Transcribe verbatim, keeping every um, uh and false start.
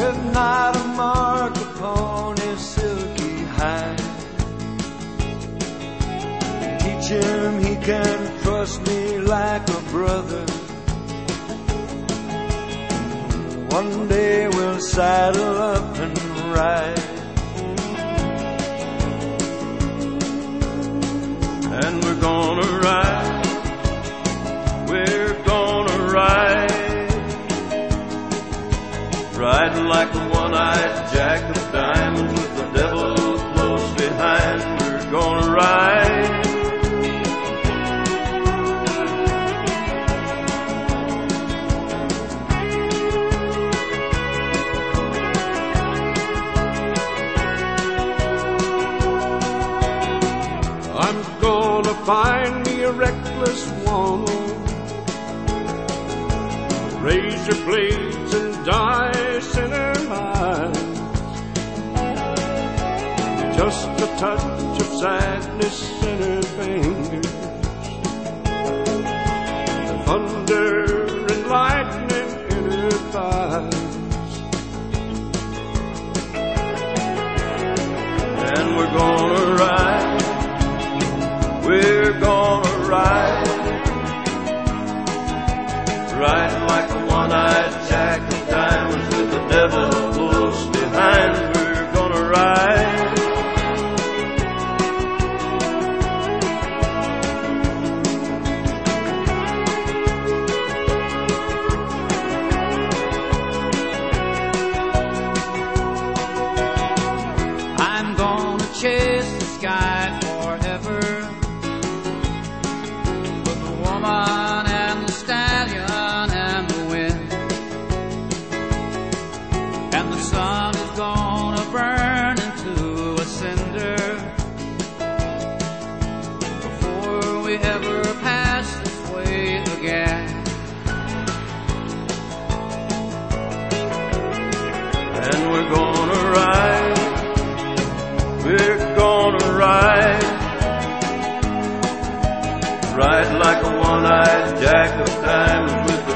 There's not a mark upon his silky hide. Teach him he can trust me like a brother. One day we'll saddle up and ride. And we're gonna ride, we're gonna ride, riding like a one-eyed jack of diamonds with the devil close behind. We're gonna ride. I'm gonna find me a reckless woman, razor blades and dice in her eyes, just a touch of sadness in her fingers, and thunder and lightning in her thighs. And we're gonna ride, we're gonna ride, riding like a one-eyed jack of diamonds with the devil close behind. We're gonna ride. I'm gonna chase the sky forever, with the woman and the stallion and the wind. And the sun is gonna burn into a cinder before we ever pass this way again. And we're gonna ride, we're gonna ride, ride like a one-eyed jack of diamonds with the